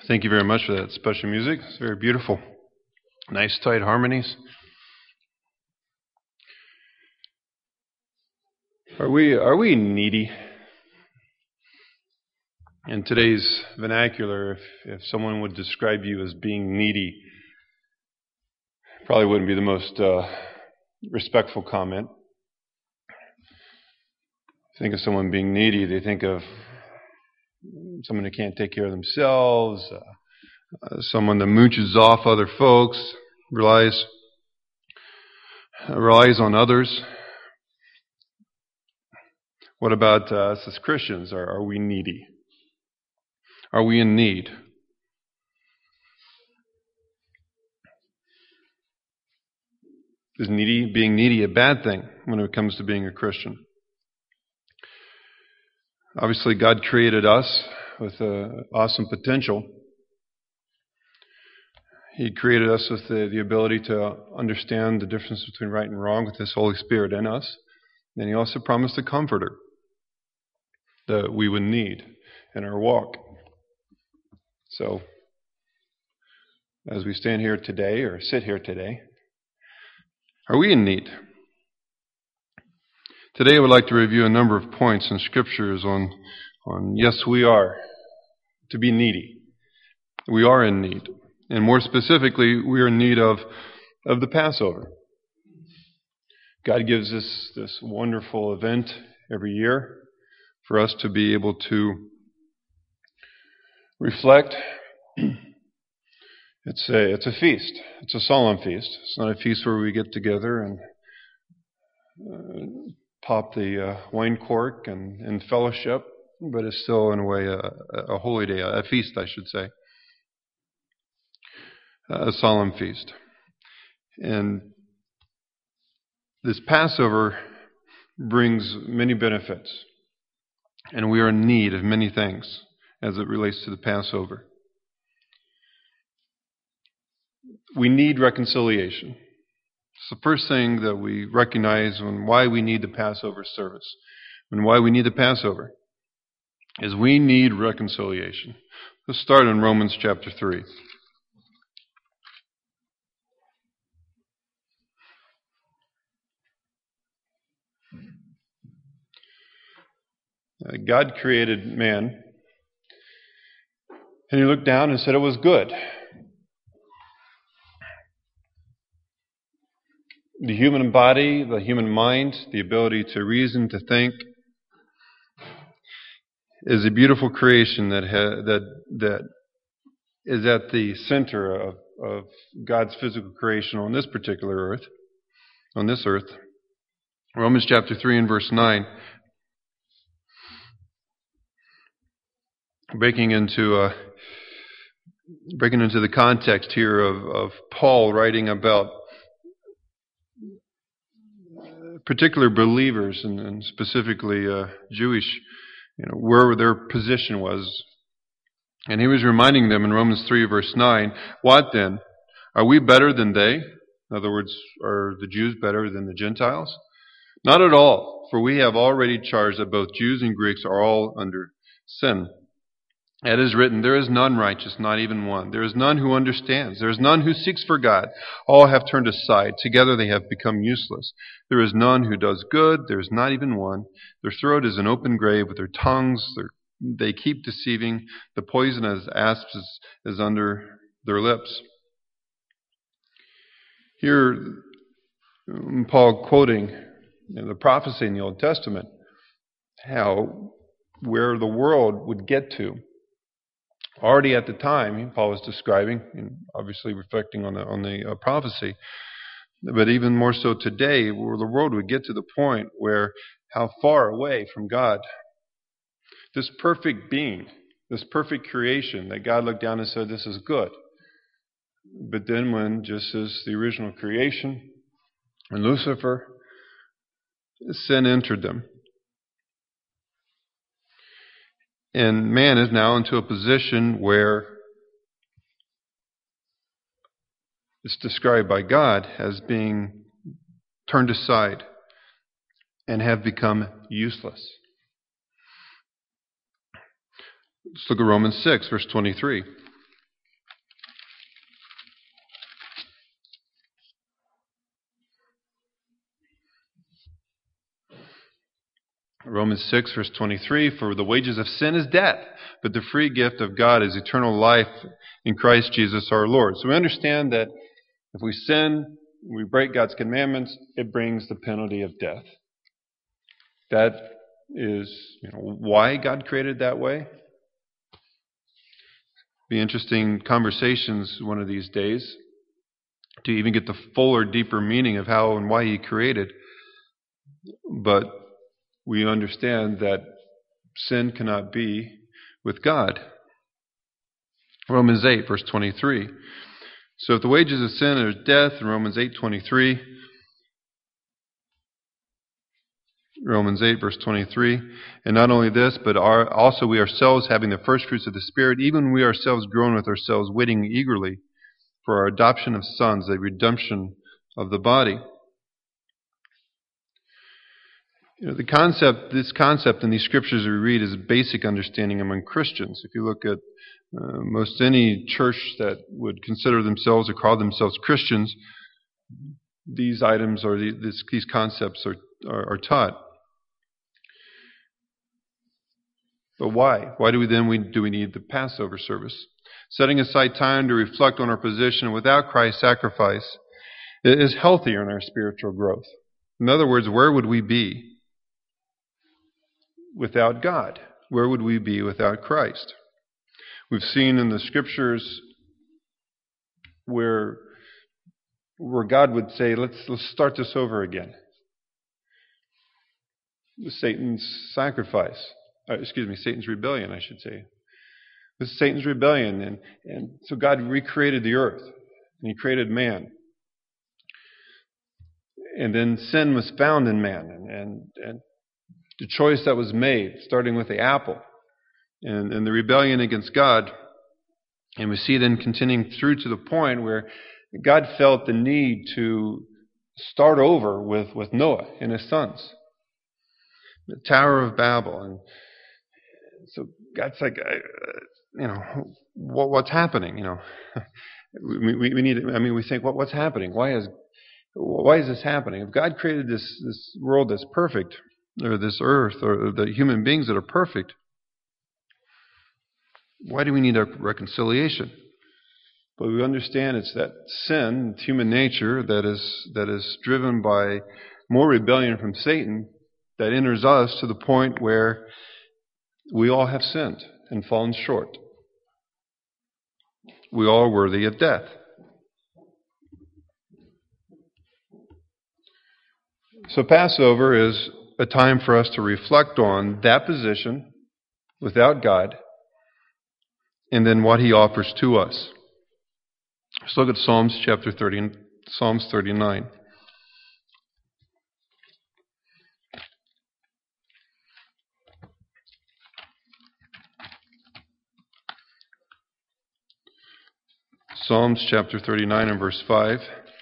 Thank you very much for that special music. It's very beautiful. Nice, tight harmonies. Are we needy? In today's vernacular, if someone would describe you as being needy, probably wouldn't be the most respectful comment. Think of someone being needy, they think of someone who can't take care of themselves, someone that mooches off other folks, relies on others. What about us as Christians? Are we needy? Are we in need? Is being needy a bad thing when it comes to being a Christian? Obviously, God created us with awesome potential. He created us with the ability to understand the difference between right and wrong with His Holy Spirit in us. And He also promised a comforter that we would need in our walk. So, as we stand here today, or sit here today, are we in need? Today I would like to review a number of points in Scriptures on yes, we are to be needy. We are in need. And more specifically, we are in need of the Passover. God gives us this wonderful event every year for us to be able to reflect. It's a feast. It's a solemn feast. It's not a feast where we get together and pop the wine cork and fellowship, but it's still in a way a holy day, a feast, I should say. A solemn feast. And this Passover brings many benefits, and we are in need of many things as it relates to the Passover. We need reconciliation. It's the first thing that we recognize when why we need the Passover service, and why we need the Passover, is we need reconciliation. Let's start in Romans chapter 3. God created man, and He looked down and said it was good. The human body, the human mind, the ability to reason, to think, is a beautiful creation that is at the center of God's physical creation on this particular earth, on this earth. Romans chapter 3 and verse 9. Breaking into the context here of Paul writing about particular believers and specifically Jewish, where their position was. And he was reminding them in Romans 3 verse 9, what then? Are we better than they? In other words, are the Jews better than the Gentiles? Not at all, for we have already charged that both Jews and Greeks are all under sin. It is written, there is none righteous, not even one. There is none who understands. There is none who seeks for God. All have turned aside. Together they have become useless. There is none who does good. There is not even one. Their throat is an open grave. With their tongues they keep deceiving. The poison as asps is under their lips. Here, Paul quoting the prophecy in the Old Testament, where the world would get to. Already at the time, Paul was describing, and obviously reflecting on the prophecy, but even more so today, where the world would get to the point where how far away from God, this perfect being, this perfect creation that God looked down and said, this is good. But then when, just as the original creation, when Lucifer, sin entered them. And man is now into a position where it's described by God as being turned aside and have become useless. Let's look at Romans 6, verse 23. Romans 6, verse 23, for the wages of sin is death, but the free gift of God is eternal life in Christ Jesus our Lord. So we understand that if we sin, we break God's commandments, it brings the penalty of death. That is, why God created that way. Be interesting conversations one of these days to even get the fuller, deeper meaning of how and why He created. But we understand that sin cannot be with God. Romans 8, verse 23. So if the wages of sin is death, in Romans 8:23, Romans 8, verse 23, and not only this, but also we ourselves, having the first fruits of the Spirit, even we ourselves groan with ourselves, waiting eagerly for our adoption of sons, the redemption of the body. This concept in these scriptures we read is a basic understanding among Christians. If you look at most any church that would consider themselves or call themselves Christians, these items or these concepts are taught. But why? Why do we need the Passover service? Setting aside time to reflect on our position without Christ's sacrifice is healthier in our spiritual growth. In other words, where would we be without God? Where would we be without Christ? We've seen in the scriptures where God would say, let's start this over again. Satan's rebellion, I should say. This is Satan's rebellion, and so God recreated the earth, and He created man. And then sin was found in man, and the choice that was made, starting with the apple, and the rebellion against God. And we see then continuing through to the point where God felt the need to start over with Noah and his sons. The Tower of Babel. And so God's like, what's happening? We need. We think, what's happening? Why is this happening? If God created this world that's perfect, or this earth, or the human beings that are perfect, why do we need a reconciliation? But we understand it's that sin, it's human nature that is driven by more rebellion from Satan that enters us to the point where we all have sinned and fallen short. We all are worthy of death. So Passover is a time for us to reflect on that position without God and then what He offers to us. Let's look at Psalms chapter 30 and Psalms 39. Psalms chapter 39 and verse 5.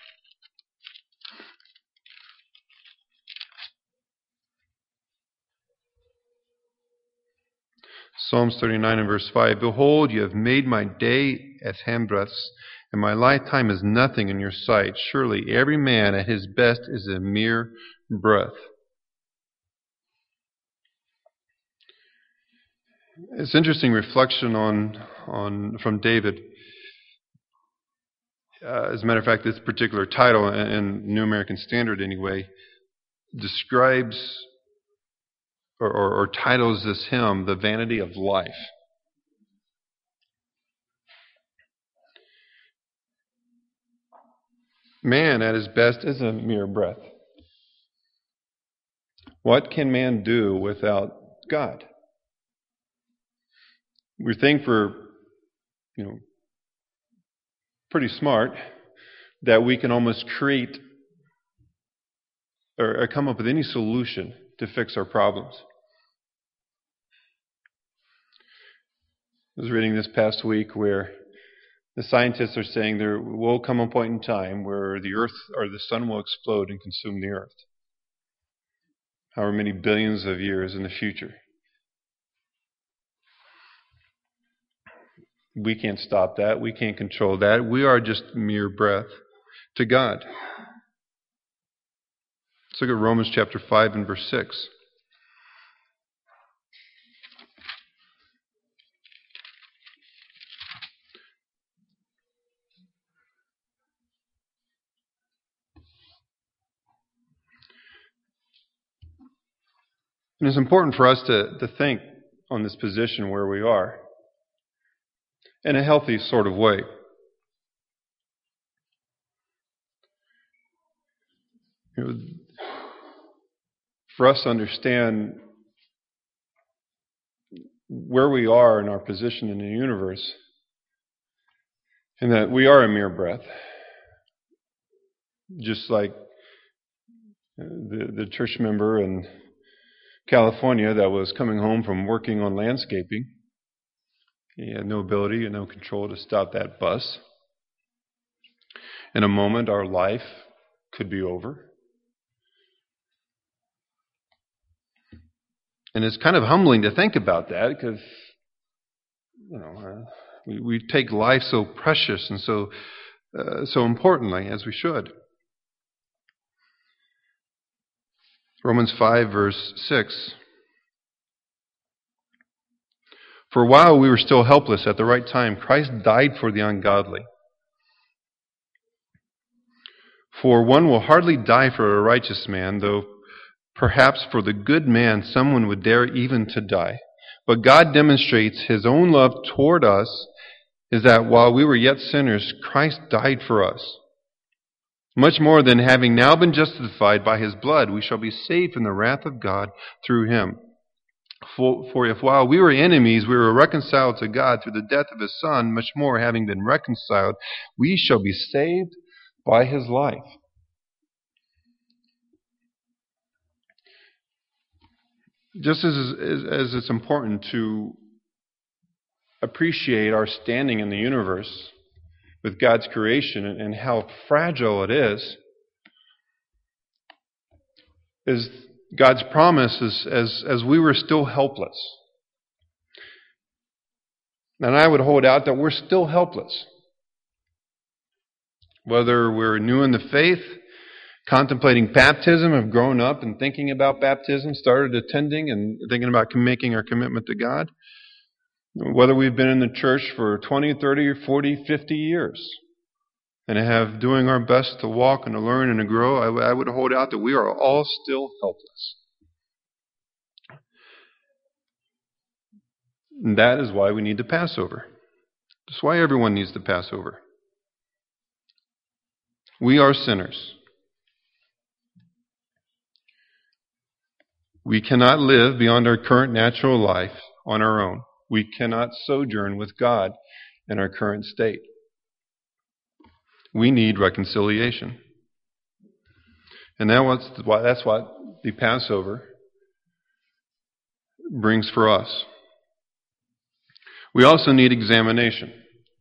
Psalms 39 and verse 5. Behold, you have made my day as handbreadths, and my lifetime is nothing in your sight. Surely every man at his best is a mere breath. It's interesting reflection from David. As a matter of fact, this particular title, in New American Standard anyway, describes or titles this hymn, The Vanity of Life. Man at his best is a mere breath. What can man do without God? We think we're, pretty smart that we can almost create or come up with any solution to fix our problems. I was reading this past week where the scientists are saying there will come a point in time where the earth or the sun will explode and consume the earth. However many billions of years in the future. We can't stop that. We can't control that. We are just mere breath to God. Let's look at Romans chapter 5 and verse 6. And it's important for us to think on this position where we are in a healthy sort of way. You know, for us to understand where we are in our position in the universe, and that we are a mere breath, just like the church member in California that was coming home from working on landscaping. He had no ability and no control to stop that bus. In a moment, our life could be over. And it's kind of humbling to think about that because, we take life so precious and so importantly, as we should. Romans 5, verse 6. For while we were still helpless at the right time, Christ died for the ungodly. For one will hardly die for a righteous man, though perhaps for the good man someone would dare even to die. But God demonstrates His own love toward us is that while we were yet sinners, Christ died for us. Much more than having now been justified by His blood, we shall be saved from the wrath of God through Him. For if while we were enemies, we were reconciled to God through the death of His Son, much more having been reconciled, we shall be saved by His life. Just as it's important to appreciate our standing in the universe with God's creation and how fragile it is God's promise as we were still helpless. And I would hold out that we're still helpless. Whether we're new in the faith, contemplating baptism, have grown up and thinking about baptism, started attending and thinking about making our commitment to God. Whether we've been in the church for 20, 30, 40, 50 years and have doing our best to walk and to learn and to grow, I would hold out that we are all still helpless. And that is why we need the Passover. That's why everyone needs the Passover. We are sinners. We cannot live beyond our current natural life on our own. We cannot sojourn with God in our current state. We need reconciliation. And that's what the Passover brings for us. We also need examination.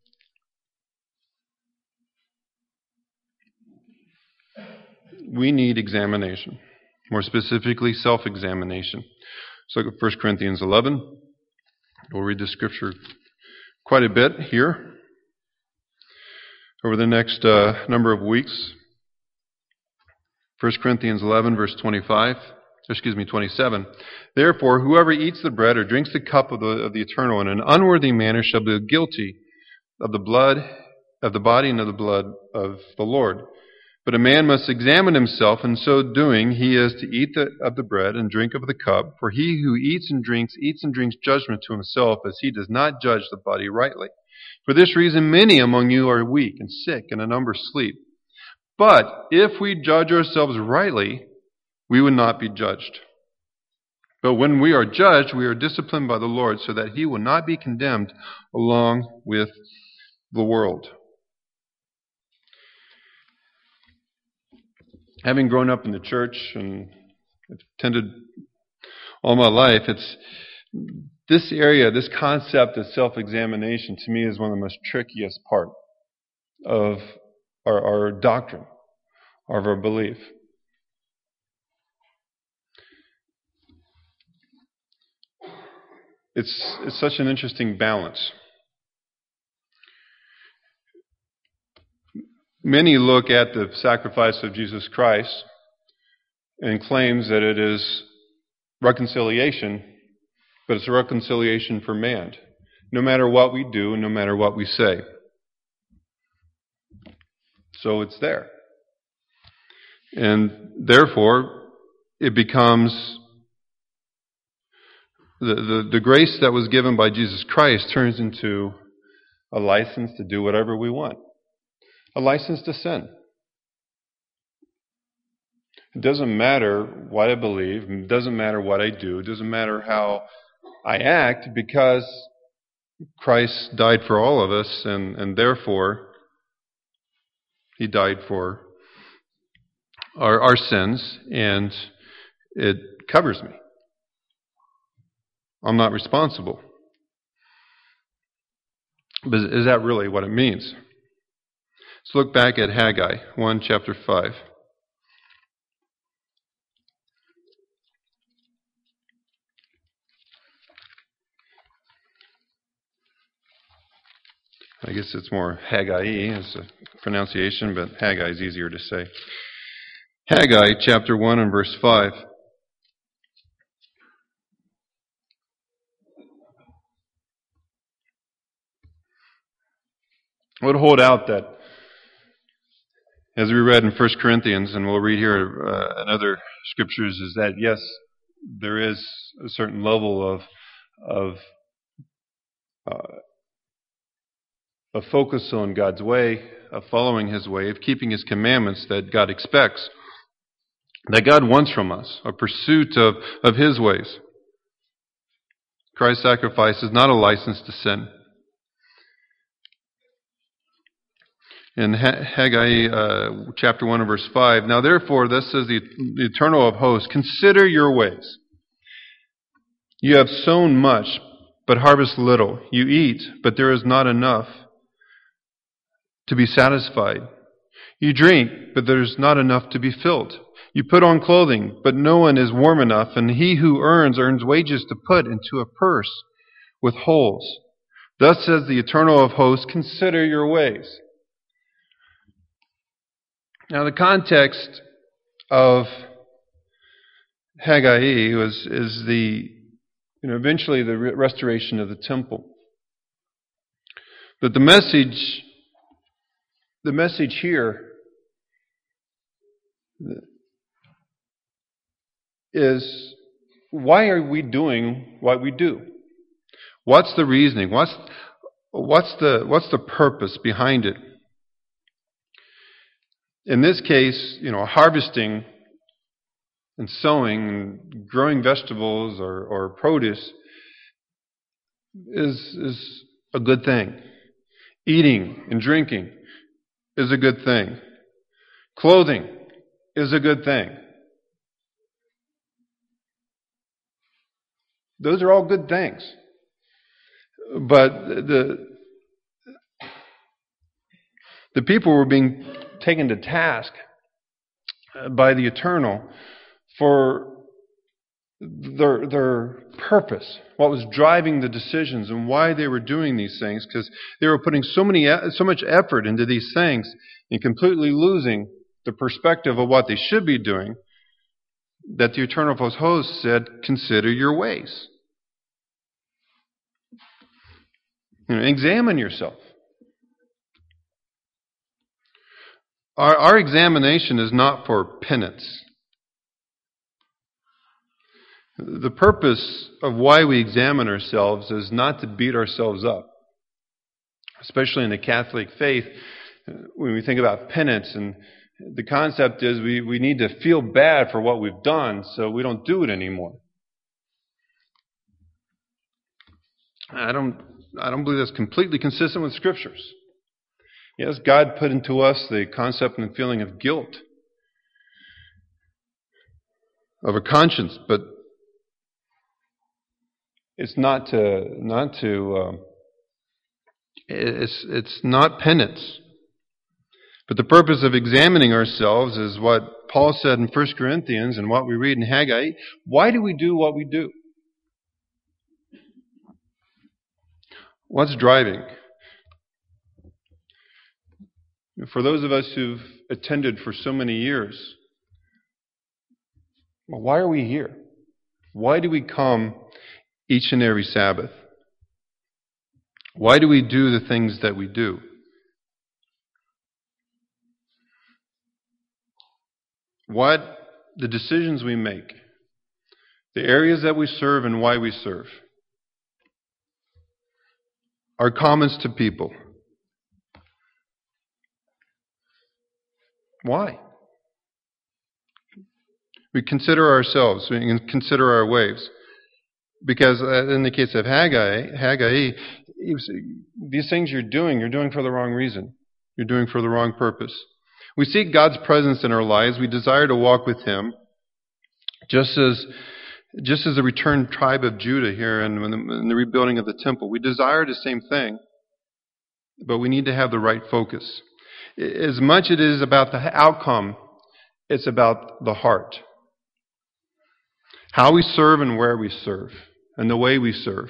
We need examination. More specifically, self-examination. So look at 1 Corinthians 11. We'll read the scripture quite a bit here over the next number of weeks. 1 Corinthians 11, verse 27. Therefore, whoever eats the bread or drinks the cup of the eternal in an unworthy manner shall be guilty of the body and of the blood of the Lord. But a man must examine himself, and so doing he is to eat of the bread and drink of the cup. For he who eats and drinks judgment to himself, as he does not judge the body rightly. For this reason many among you are weak and sick, and a number sleep. But if we judge ourselves rightly, we would not be judged. But when we are judged, we are disciplined by the Lord, so that he will not be condemned along with the world. Having grown up in the church and attended all my life, it's this area, this concept of self-examination, to me is one of the most trickiest part of our doctrine, of our belief. It's such an interesting balance. Many look at the sacrifice of Jesus Christ and claims that it is reconciliation, but it's a reconciliation for man, no matter what we do and no matter what we say. So it's there. And therefore, it becomes the grace that was given by Jesus Christ turns into a license to do whatever we want. A license to sin. It doesn't matter what I believe. It doesn't matter what I do. It doesn't matter how I act, because Christ died for all of us, and therefore He died for our sins, and it covers me. I'm not responsible. But is that really what it means? Let's look back at Haggai 1, chapter 5. I guess it's more Haggai as a pronunciation, but Haggai is easier to say. Haggai chapter 1 and verse 5. I would hold out that, as we read in 1 Corinthians, and we'll read here in other scriptures, is that yes, there is a certain level of focus on God's way, of following His way, of keeping His commandments that God expects, that God wants from us, a pursuit of His ways. Christ's sacrifice is not a license to sin. In Haggai chapter 1 and verse 5, now therefore, thus says the Eternal of hosts, consider your ways. You have sown much, but harvest little. You eat, but there is not enough to be satisfied. You drink, but there is not enough to be filled. You put on clothing, but no one is warm enough, and he who earns wages to put into a purse with holes. Thus says the Eternal of hosts, consider your ways. Now, the context of Haggai is eventually the restoration of the temple. But the message here is, why are we doing what we do? What's the reasoning? What's the purpose behind it? In this case, harvesting and sowing and growing vegetables or produce is a good thing. Eating and drinking is a good thing. Clothing is a good thing. Those are all good things. But the people were being taken to task by the Eternal for their purpose, what was driving the decisions and why they were doing these things, because they were putting so much effort into these things and completely losing the perspective of what they should be doing, that the Eternal of hosts said, consider your ways. Examine yourself. Our examination is not for penance. The purpose of why we examine ourselves is not to beat ourselves up. Especially in the Catholic faith, when we think about penance, and the concept is we need to feel bad for what we've done so we don't do it anymore. I don't believe that's completely consistent with Scriptures. Yes, God put into us the concept and feeling of guilt, of a conscience, but it's not penance. But the purpose of examining ourselves is what Paul said in 1 Corinthians and what we read in Haggai. Why do we do what we do? What's driving? For those of us who've attended for so many years, well, why are we here? Why do we come each and every Sabbath? Why do we do the things that we do? What the decisions we make, The areas that we serve and why we serve. Our comments to people. Why? We consider ourselves, we consider our ways. Because in the case of Haggai, these things you're doing for the wrong reason. You're doing for the wrong purpose. We seek God's presence in our lives. We desire to walk with Him. Just as the returned tribe of Judah here in the rebuilding of the temple. We desire the same thing. But we need to have the right focus. As much as it is about the outcome, it's about the heart. How we serve and where we serve, and the way we serve,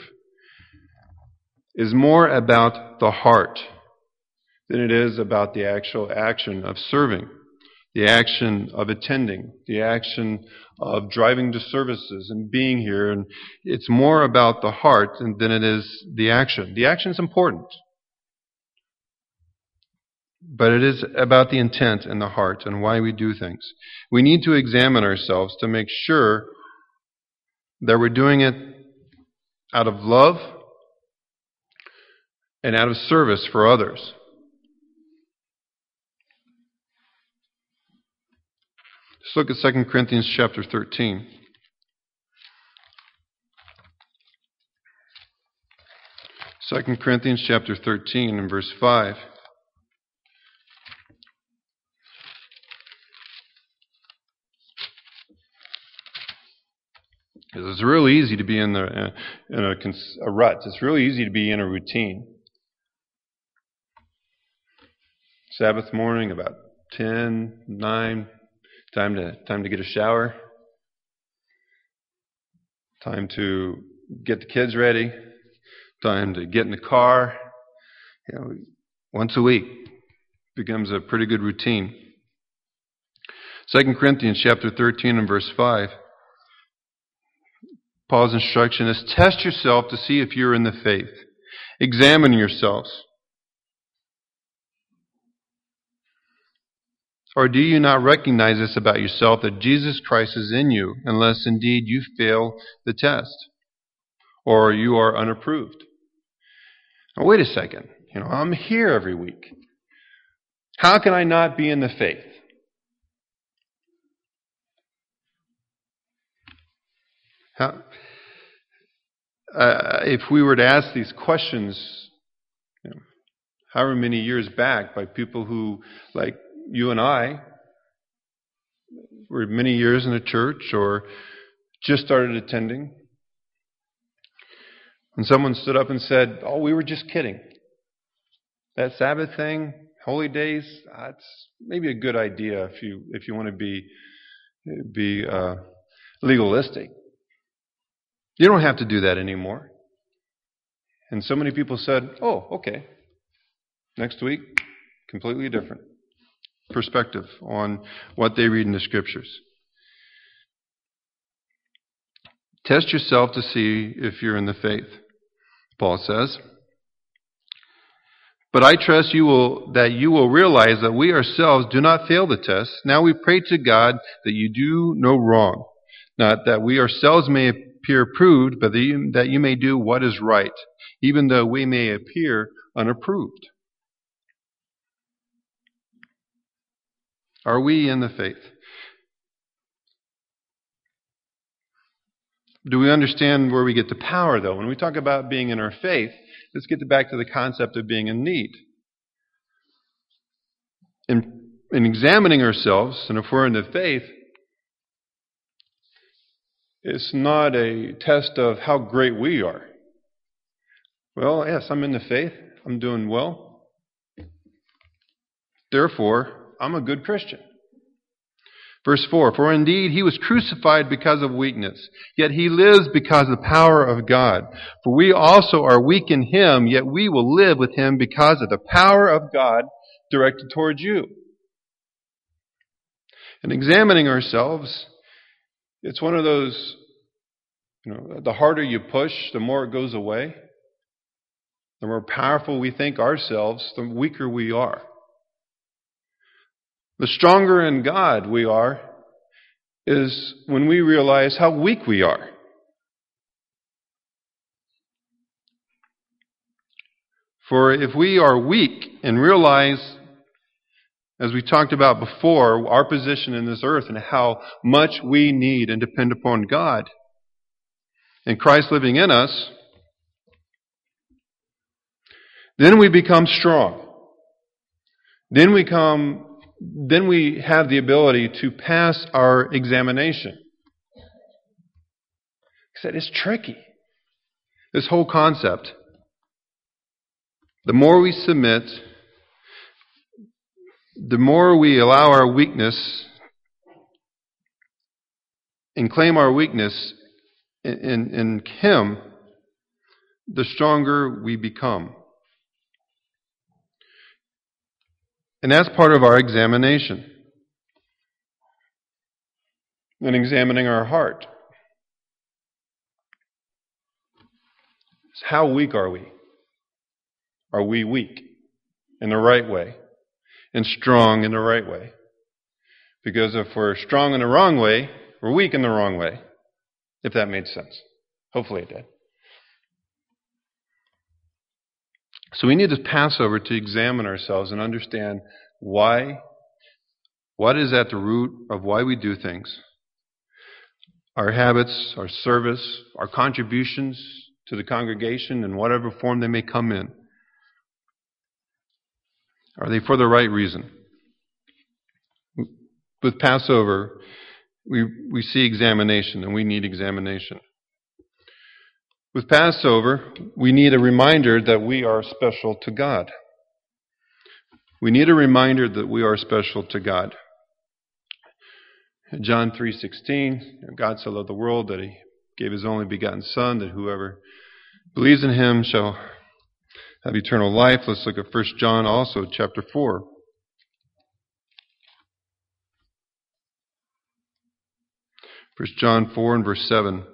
is more about the heart than it is about the actual action of serving, the action of attending, the action of driving to services and being here. And it's more about the heart than it is the action. The action is important, but it is about the intent and the heart and why we do things. We need to examine ourselves to make sure that we're doing it out of love and out of service for others. Let's look at 2 Corinthians chapter 13. 2 Corinthians chapter 13 and verse 5. It's really easy to be in a rut. It's really easy to be in a routine. Sabbath morning, about 10, 9, time to get a shower. Time to get the kids ready. Time to get in the car. Once a week becomes a pretty good routine. 2 Corinthians chapter 13 and verse 5. Paul's instruction is, test yourself to see if you're in the faith. Examine yourselves. Or do you not recognize this about yourself, that Jesus Christ is in you, unless indeed you fail the test, or you are unapproved? Now wait a second. I'm here every week. How can I not be in the faith? If we were to ask these questions, however many years back, by people who, like you and I, were many years in the church or just started attending, and someone stood up and said, "Oh, we were just kidding. That Sabbath thing, holy days, it's maybe a good idea if you want to be legalistic. You don't have to do that anymore." And so many people said, "Oh, okay. Next week, completely different perspective on what they read in the Scriptures." Test yourself to see if you're in the faith, Paul says. But I trust that you will realize that we ourselves do not fail the test. Now we pray to God that you do no wrong, not that we ourselves may appear approved, but that you may do what is right, even though we may appear unapproved. Are we in the faith? Do we understand where we get the power, though? When we talk about being in our faith, let's get back to the concept of being in need. In examining ourselves, and if we're in the faith, it's not a test of how great we are. Well, yes, I'm in the faith. I'm doing well. Therefore, I'm a good Christian. Verse 4, for indeed he was crucified because of weakness, yet he lives because of the power of God. For we also are weak in him, yet we will live with him because of the power of God directed towards you. And examining ourselves, it's one of those, the harder you push, the more it goes away. The more powerful we think ourselves, the weaker we are. The stronger in God we are is when we realize how weak we are. For if we are weak and realize, as we talked about before, our position in this earth and how much we need and depend upon God, and Christ living in us, then we become strong. Then we have the ability to pass our examination. He said it's tricky. This whole concept. The more we submit, the more we allow our weakness and claim our weakness in Him, the stronger we become. And that's part of our examination. And examining our heart. How weak are we? Are we weak in the right way? And strong in the right way? Because if we're strong in the wrong way, we're weak in the wrong way. If that made sense. Hopefully it did. So we need this Passover to examine ourselves and understand why. What is at the root of why we do things? Our habits, our service, our contributions to the congregation in whatever form they may come in. Are they for the right reason? With Passover, we see examination, and we need examination. With Passover, we need a reminder that we are special to God. We need a reminder that we are special to God. John 3:16, God so loved the world that He gave His only begotten Son, that whoever believes in Him shall have eternal life. Let's look at 1 John also, chapter 4. 1 John 4 and verse 7.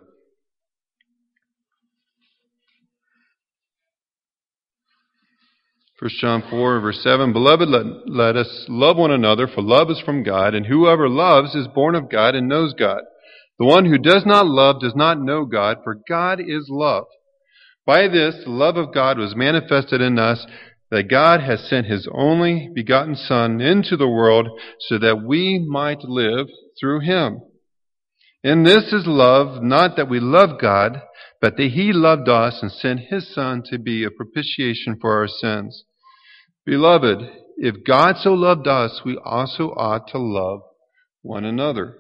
1 John 4 and verse 7. Beloved, let us love one another, for love is from God, and whoever loves is born of God and knows God. The one who does not love does not know God, for God is love. By this, the love of God was manifested in us, that God has sent His only begotten Son into the world so that we might live through Him. And this is love, not that we love God, but that He loved us and sent His Son to be a propitiation for our sins. Beloved, if God so loved us, we also ought to love one another.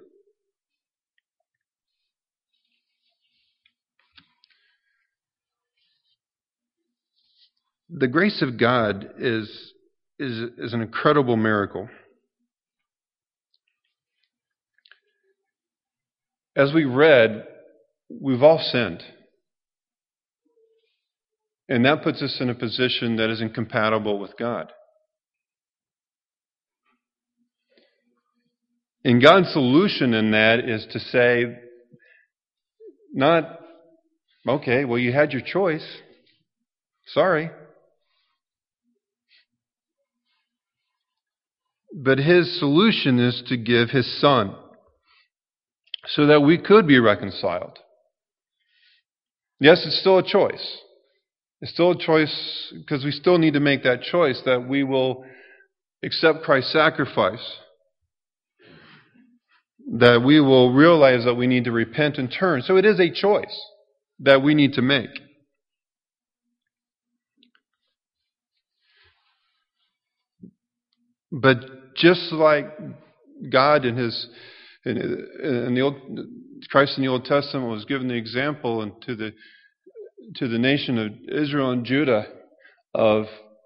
The grace of God is an incredible miracle. As we read, we've all sinned. And that puts us in a position that is incompatible with God. And God's solution in that is to say, not, okay, well, you had your choice. Sorry. But His solution is to give His Son so that we could be reconciled. Yes, it's still a choice. It's still a choice because we still need to make that choice that we will accept Christ's sacrifice. That we will realize that we need to repent and turn. So it is a choice that we need to make. But just like God in the Old, Christ in the Old Testament was given the example and to the nation of Israel and Judah of,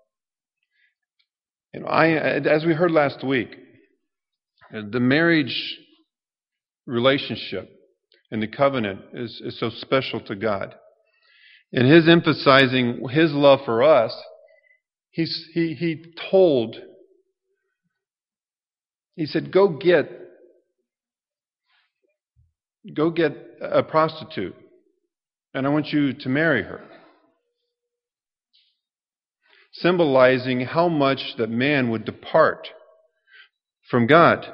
as we heard last week, the marriage relationship and the covenant is so special to God. And His emphasizing His love for us, He said, go get a prostitute, and I want you to marry her. Symbolizing how much that man would depart from God.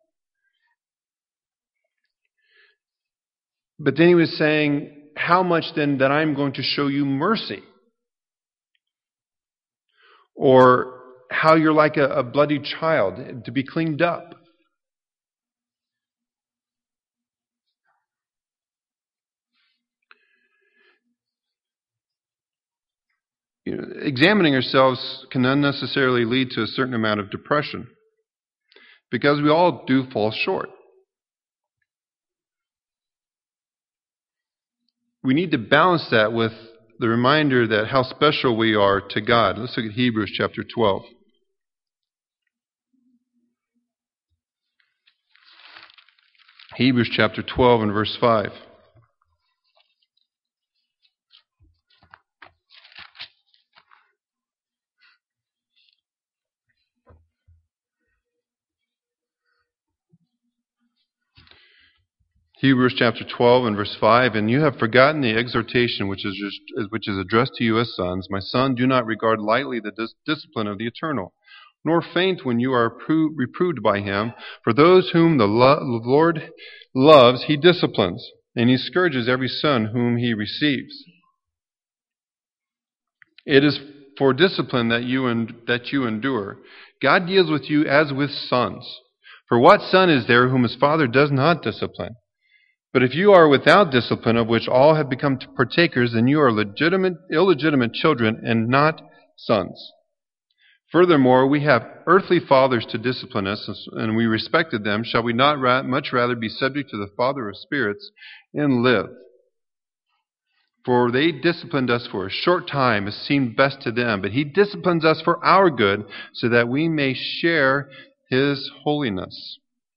But then He was saying, how much then that I'm going to show you mercy. or how you're like a bloody child to be cleaned up. Examining ourselves can unnecessarily lead to a certain amount of depression because we all do fall short. We need to balance that with the reminder that how special we are to God. Let's look at Hebrews chapter 12. Hebrews chapter 12 and verse 5. Hebrews chapter 12 and verse 5, and you have forgotten the exhortation which is addressed to you as sons. My son, do not regard lightly the discipline of the eternal, nor faint when you are reproved by him. For those whom the Lord loves, he disciplines, and he scourges every son whom he receives. It is for discipline that you endure. God deals with you as with sons. For what son is there whom his father does not discipline? But if you are without discipline, of which all have become partakers, then you are illegitimate children and not sons. Furthermore, we have earthly fathers to discipline us, and we respected them. Shall we not much rather be subject to the Father of spirits and live? For they disciplined us for a short time as seemed best to them, but he disciplines us for our good, so that we may share his holiness.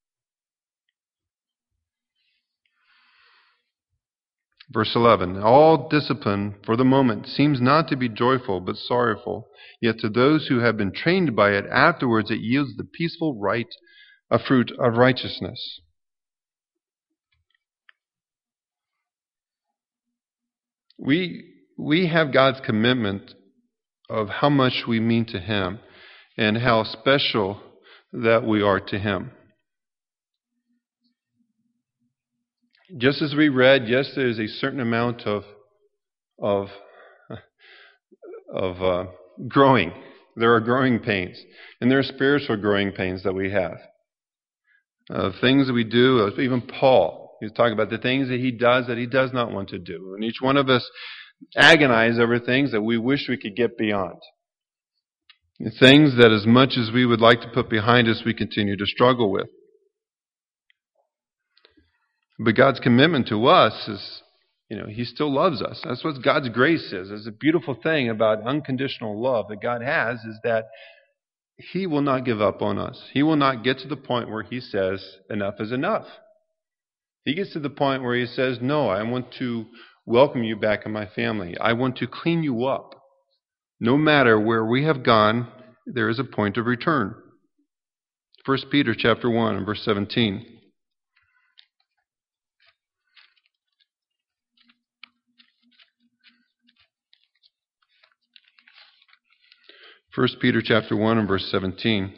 Verse 11, all discipline for the moment seems not to be joyful but sorrowful, yet to those who have been trained by it, afterwards it yields the peaceful fruit of righteousness. We have God's commitment of how much we mean to him and how special that we are to him. Just as we read, yes, there is a certain amount of growing. There are growing pains, and there are spiritual growing pains that we have. Things that we do, even Paul, he's talking about the things that he does not want to do. And each one of us agonize over things that we wish we could get beyond. Things that as much as we would like to put behind us, we continue to struggle with. But God's commitment to us is, he still loves us. That's what God's grace is. It's a beautiful thing about unconditional love that God has, is that he will not give up on us. He will not get to the point where he says, enough is enough. He gets to the point where he says, no, I want to welcome you back in my family. I want to clean you up. No matter where we have gone, there is a point of return. 1 Peter chapter 1 and verse 17. 1 Peter chapter 1 and verse 17.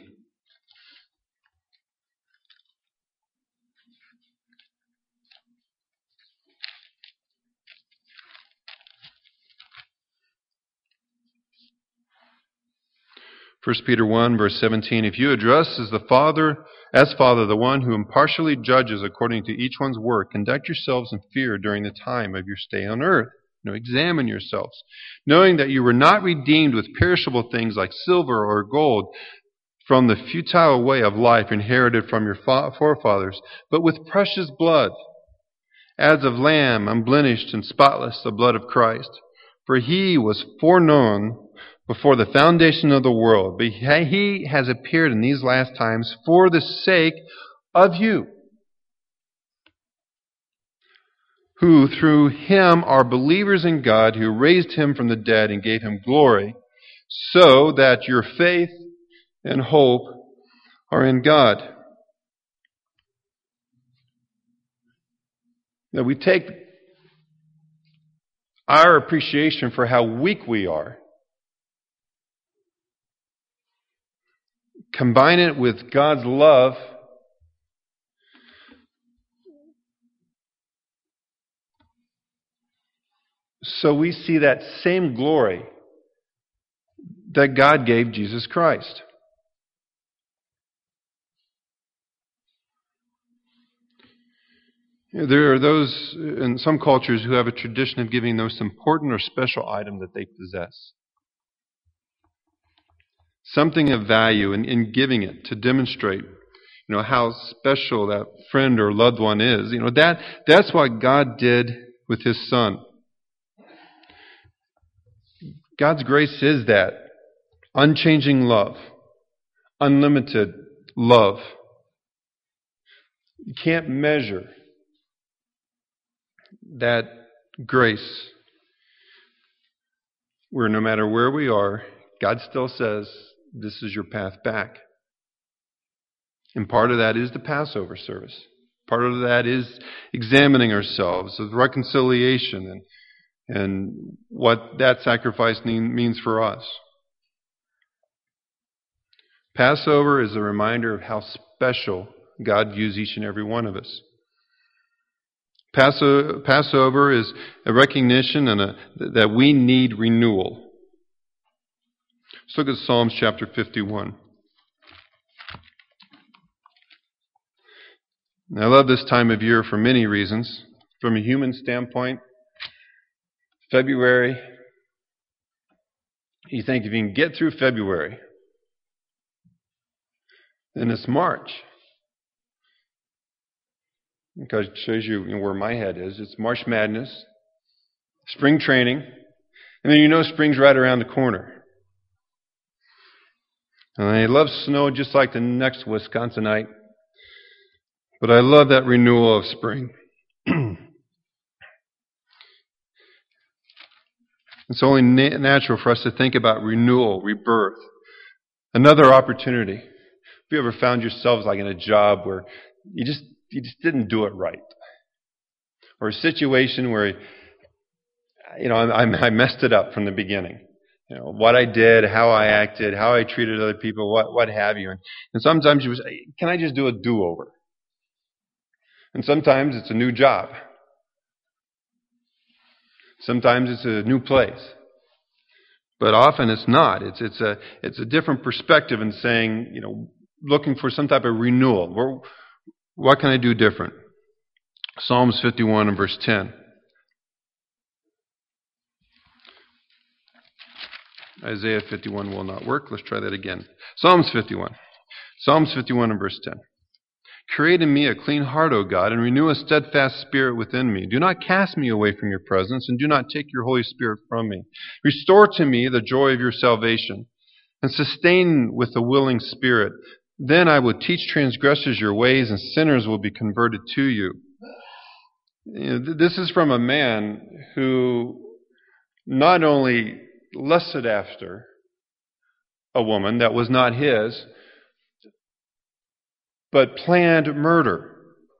First Peter 1 verse 17. If you address as Father the one who impartially judges according to each one's work, conduct yourselves in fear during the time of your stay on earth. Examine yourselves, knowing that you were not redeemed with perishable things like silver or gold from the futile way of life inherited from your forefathers, but with precious blood, as of lamb, unblemished and spotless, the blood of Christ. For he was foreknown before the foundation of the world, but he has appeared in these last times for the sake of you, who through him are believers in God, who raised him from the dead and gave him glory, so that your faith and hope are in God. Now we take our appreciation for how weak we are, combine it with God's love, so we see that same glory that God gave Jesus Christ. There are those in some cultures who have a tradition of giving the most important or special item that they possess. Something of value in giving it to demonstrate, how special that friend or loved one is. That's what God did with His Son. God's grace is that unchanging love, unlimited love. You can't measure that grace where no matter where we are, God still says, this is your path back. And part of that is the Passover service. Part of that is examining ourselves, of reconciliation, and what that sacrifice means for us. Passover is a reminder of how special God views each and every one of us. Passover is a recognition that we need renewal. Let's look at Psalms chapter 51. And I love this time of year for many reasons. From a human standpoint, February, you think if you can get through February, then it's March. Because it shows you where my head is. It's March Madness, spring training, and then spring's right around the corner. And I love snow just like the next Wisconsinite. But I love that renewal of spring. It's only natural for us to think about renewal, rebirth, another opportunity. Have you ever found yourselves like in a job where you just didn't do it right? Or a situation where, I messed it up from the beginning. What I did, how I acted, how I treated other people, what have you. And sometimes you say, can I just do a do-over? And sometimes it's a new job. Sometimes it's a new place. But often it's not. It's a different perspective in saying, looking for some type of renewal. What can I do different? Psalms 51 and verse 10. Isaiah 51 will not work. Let's try that again. Psalms 51. Psalms 51 and verse 10. Create in me a clean heart, O God, and renew a steadfast spirit within me. Do not cast me away from your presence, and do not take your Holy Spirit from me. Restore to me the joy of your salvation, and sustain with a willing spirit. Then I will teach transgressors your ways, and sinners will be converted to you. This is from a man who not only lusted after a woman that was not his, but planned murder.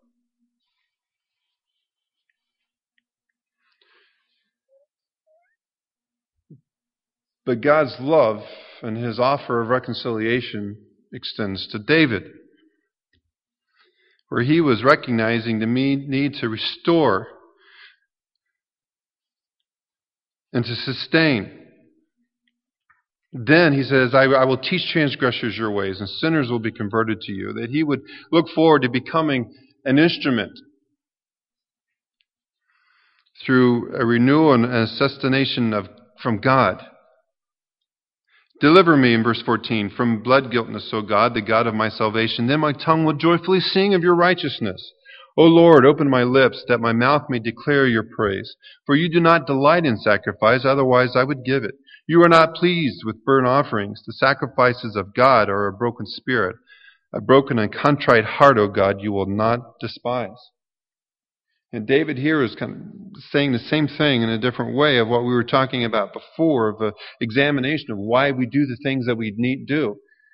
But God's love and His offer of reconciliation extends to David, where he was recognizing the need to restore and to sustain. Then he says, I will teach transgressors your ways, and sinners will be converted to you. That he would look forward to becoming an instrument through a renewal and a sustentation from God. Deliver me, in verse 14, from blood guiltness, O God, the God of my salvation. Then my tongue will joyfully sing of your righteousness. O Lord, open my lips, that my mouth may declare your praise. For you do not delight in sacrifice, otherwise I would give it. You are not pleased with burnt offerings. The sacrifices of God are a broken spirit. A broken and contrite heart, O God, you will not despise. And David here is kind of saying the same thing in a different way of what we were talking about before, of an examination of why we do the things that we need to do.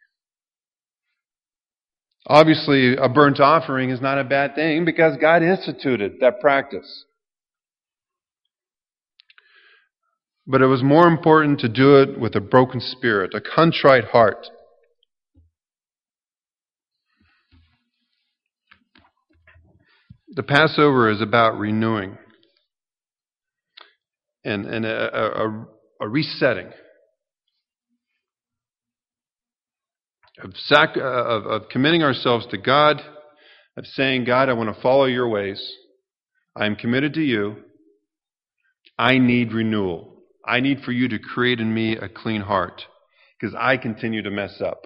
Obviously, a burnt offering is not a bad thing because God instituted that practice. But it was more important to do it with a broken spirit, a contrite heart. The Passover is about renewing and a resetting. of committing ourselves to God, of saying, God, I want to follow your ways. I am committed to you. I need renewal. I need for you to create in me a clean heart because I continue to mess up.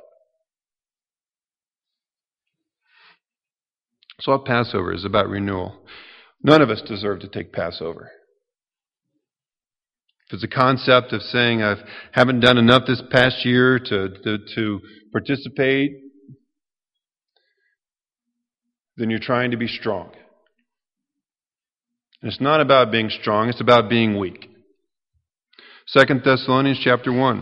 So what Passover is about renewal. None of us deserve to take Passover. If it's a concept of saying I haven't done enough this past year to participate, then you're trying to be strong. And it's not about being strong, it's about being weak. 2 Thessalonians chapter 1.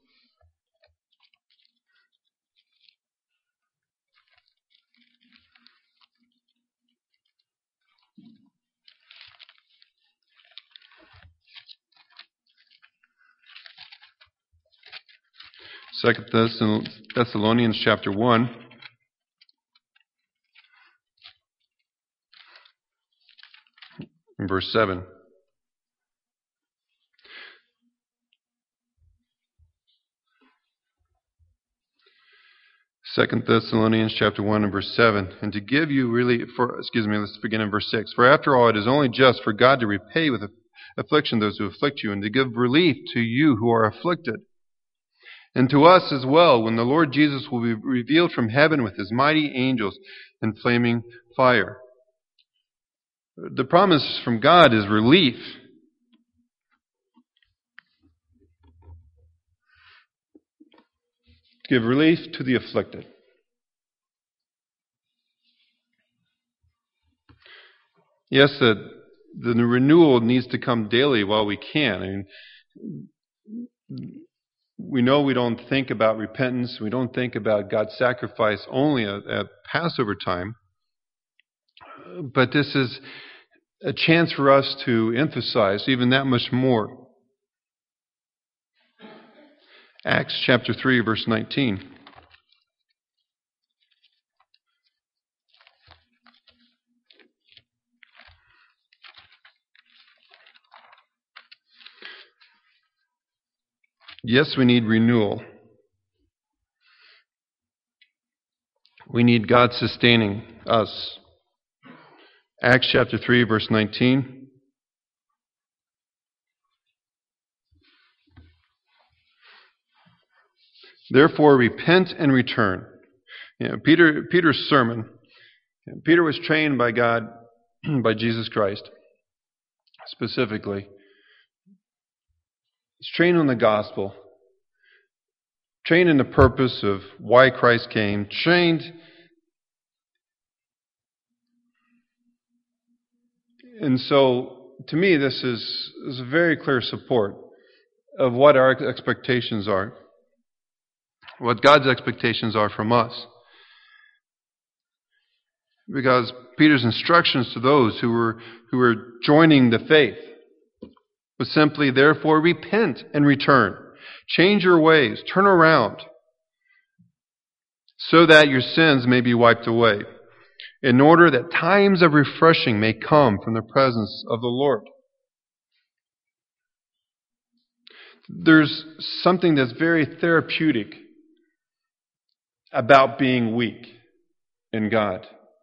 Second Thessalonians chapter 1. In verse 7. Second Thessalonians chapter 1 and verse 7. And to give you let's begin in verse 6. For after all, it is only just for God to repay with affliction those who afflict you, and to give relief to you who are afflicted. And to us as well, when the Lord Jesus will be revealed from heaven with his mighty angels in flaming fire. The promise from God is relief. To give relief to the afflicted. Yes, the renewal needs to come daily while we can. I mean, we know we don't think about repentance. We don't think about God's sacrifice only at Passover time. But this is a chance for us to emphasize even that much more. Acts chapter 3, verse 19. Yes, we need renewal. We need God sustaining us. Acts chapter 3, verse 19. Therefore, repent and return. Peter's sermon. Peter was trained by God, by Jesus Christ, specifically. He's trained on the gospel, trained in the purpose of why Christ came, trained and so to me this is a very clear support of what our expectations are, what God's expectations are from us. Because Peter's instructions to those who were joining the faith was simply, therefore, repent and return. Change your ways. Turn around so that your sins may be wiped away, in order that times of refreshing may come from the presence of the Lord. There's something that's very therapeutic about being weak in God.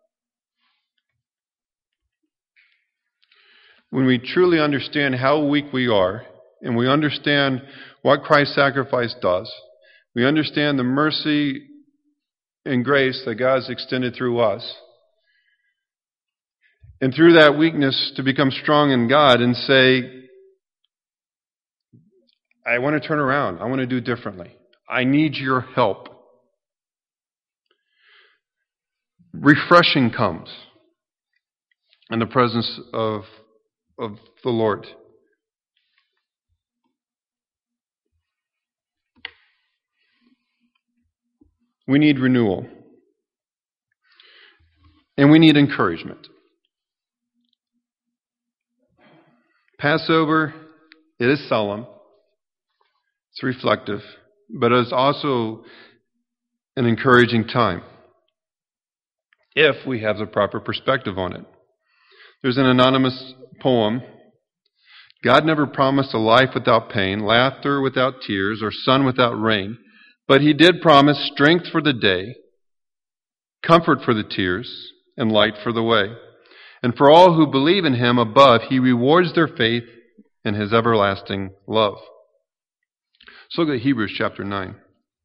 When we truly understand how weak we are, and we understand what Christ's sacrifice does, we understand the mercy and grace that God has extended through us, and through that weakness to become strong in God and say, I want to turn around. I want to do differently. I need your help. Refreshing comes in the presence of the Lord. We need renewal. And we need encouragement. Passover, it is solemn. It's reflective. But it is also an encouraging time, if we have the proper perspective on it. There's an anonymous poem. God never promised a life without pain, laughter without tears, or sun without rain. But he did promise strength for the day, comfort for the tears, and light for the way. And for all who believe in him above, he rewards their faith in his everlasting love. So look at Hebrews chapter 9.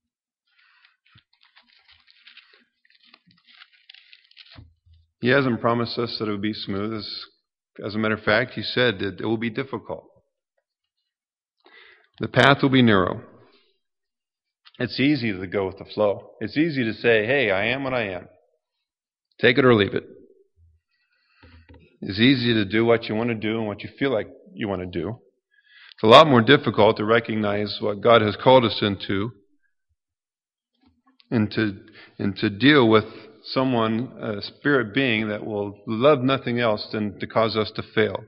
He hasn't promised us that it will be smooth. As a matter of fact, he said that it will be difficult. The path will be narrow. It's easy to go with the flow. It's easy to say, hey, I am what I am. Take it or leave it. It's easy to do what you want to do and what you feel like you want to do. It's a lot more difficult to recognize what God has called us into and to deal with someone, a spirit being that will love nothing else than to cause us to fail.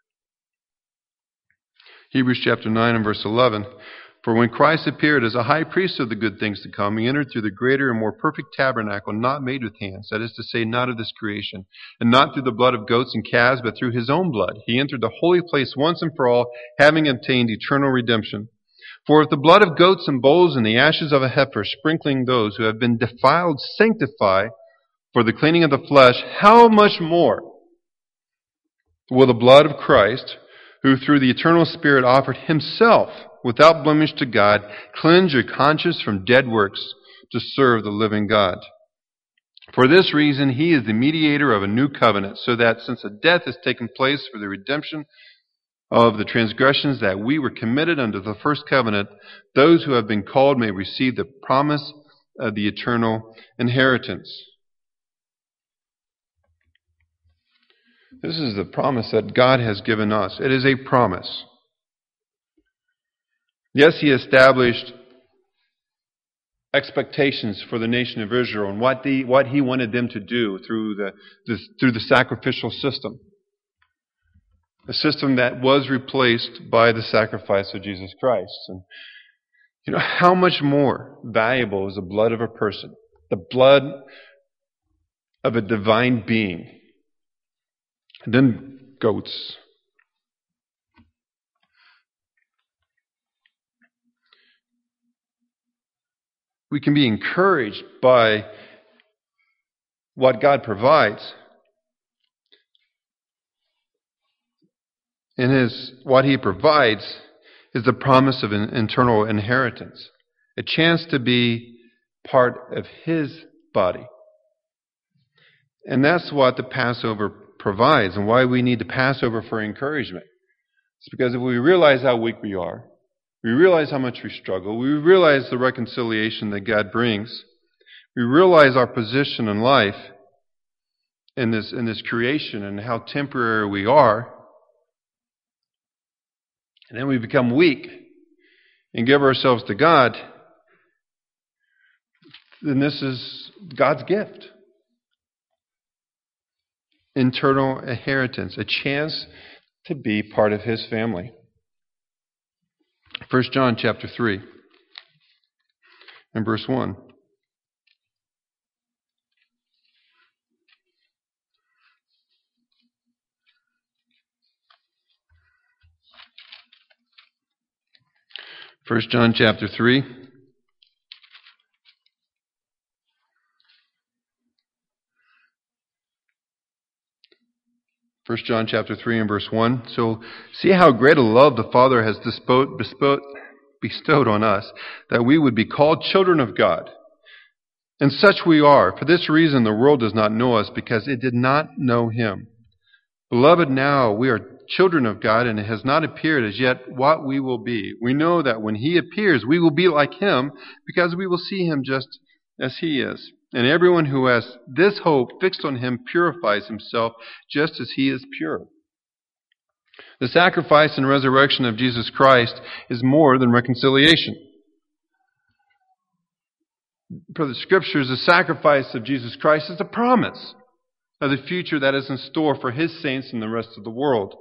Hebrews chapter 9 and verse 11. For when Christ appeared as a high priest of the good things to come, he entered through the greater and more perfect tabernacle, not made with hands, that is to say, not of this creation, and not through the blood of goats and calves, but through his own blood. He entered the holy place once and for all, having obtained eternal redemption. For if the blood of goats and bulls and the ashes of a heifer, sprinkling those who have been defiled, sanctify for the cleaning of the flesh, how much more will the blood of Christ, who through the eternal Spirit offered himself without blemish to God, cleanse your conscience from dead works to serve the living God? For this reason, he is the mediator of a new covenant, so that since a death has taken place for the redemption of the transgressions that we were committed under the first covenant, those who have been called may receive the promise of the eternal inheritance. This is the promise that God has given us. It is a promise. Yes, he established expectations for the nation of Israel and what he wanted them to do through the sacrificial system. A system that was replaced by the sacrifice of Jesus Christ. And how much more valuable is the blood of a person, the blood of a divine being, than goats? We can be encouraged by what God provides. And what he provides is the promise of an eternal inheritance, a chance to be part of his body. And that's what the Passover provides, and why we need the Passover for encouragement. It's because if we realize how weak we are, we realize how much we struggle, we realize the reconciliation that God brings, we realize our position in life in this creation and how temporary we are, and then we become weak and give ourselves to God, then this is God's gift. Eternal inheritance, a chance to be part of his family. 1 John chapter 3 and verse 1. First John chapter 3. First John chapter 3 and verse 1. So see how great a love the Father has bestowed on us, that we would be called children of God. And such we are. For this reason the world does not know us, because it did not know him. Beloved, now we are children of God, and it has not appeared as yet what we will be. We know that when he appears, we will be like him, because we will see him just as he is. And everyone who has this hope fixed on him purifies himself just as he is pure. The sacrifice and resurrection of Jesus Christ is more than reconciliation. For the Scriptures, the sacrifice of Jesus Christ is a promise of the future that is in store for his saints and the rest of the world.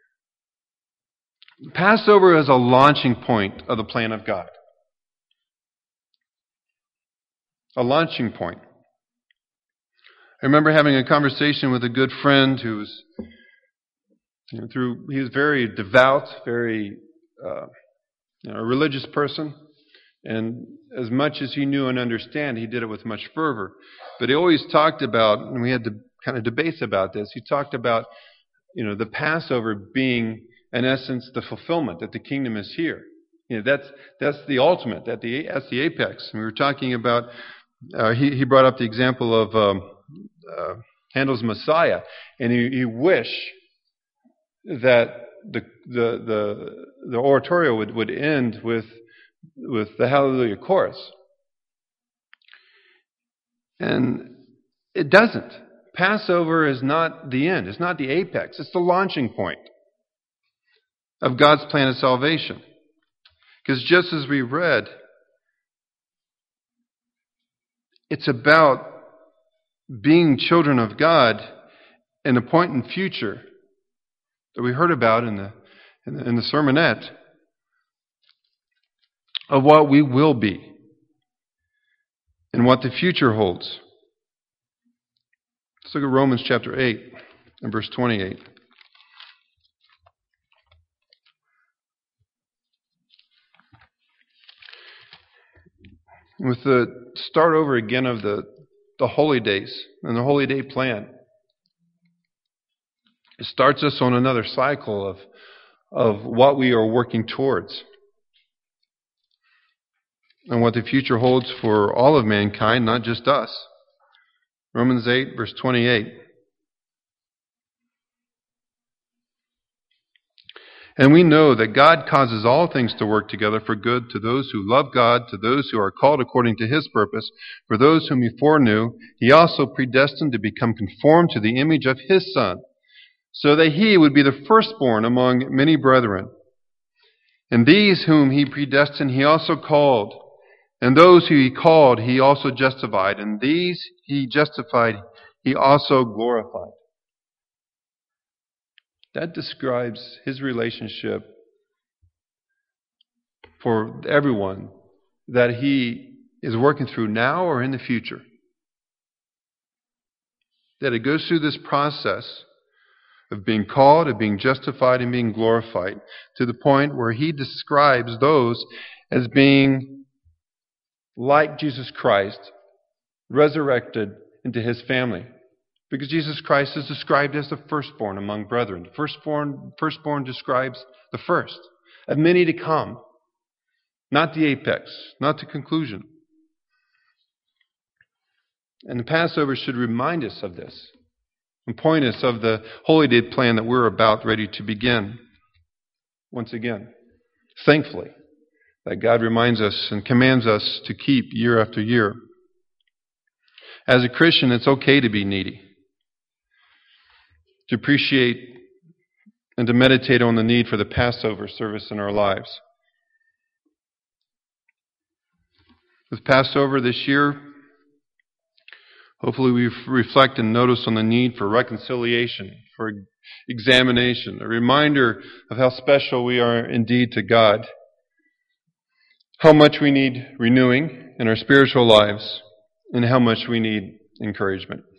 Passover is a launching point of the plan of God. A launching point. I remember having a conversation with a good friend who was, he was very devout, very a religious person. And as much as he knew and understood, he did it with much fervor. But he always talked about, and we had to kind of debates about this, he talked about, the Passover being, in essence, the fulfillment, that the kingdom is here. That's the ultimate, that's the apex. And we were talking about, he brought up the example of Handel's Messiah, and he wished that the oratorio would end with the Hallelujah chorus. And it doesn't. Passover is not the end. It's not the apex. It's the launching point of God's plan of salvation. Because just as we read, it's about being children of God in a point in future that we heard about in the sermonette of what we will be and what the future holds. Let's look at Romans chapter 8 and verse 28. With the start over again of the holy days and the holy day plan. It starts us on another cycle of what we are working towards and what the future holds for all of mankind, not just us. Romans 8, verse 28. And we know that God causes all things to work together for good to those who love God, to those who are called according to His purpose. For those whom He foreknew, He also predestined to become conformed to the image of His Son, so that He would be the firstborn among many brethren. And these whom He predestined, He also called. And those who He called, He also justified. And these He justified, He also glorified. That describes His relationship for everyone that He is working through now or in the future. That it goes through this process of being called, of being justified, and being glorified, to the point where He describes those as being like Jesus Christ, resurrected into His family. Because Jesus Christ is described as the firstborn among brethren. The firstborn describes the first of many to come, not the apex, not the conclusion. And the Passover should remind us of this and point us of the Holy Day plan that we're about ready to begin. Once again, thankfully, that God reminds us and commands us to keep year after year. As a Christian, it's okay to be needy, to appreciate and to meditate on the need for the Passover service in our lives. With Passover this year, hopefully we reflect and notice on the need for reconciliation, for examination, a reminder of how special we are indeed to God, how much we need renewing in our spiritual lives, and how much we need encouragement.